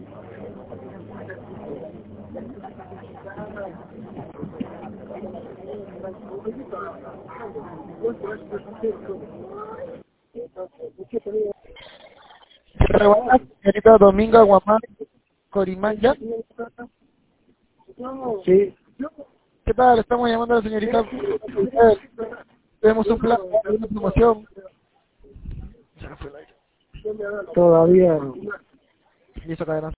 Señorita Dominga Guamán Corimanya. Sí. ¿Qué tal? Estamos llamando a la señorita. Tenemos un plan, una promoción. Todavía no. Y eso, cadena.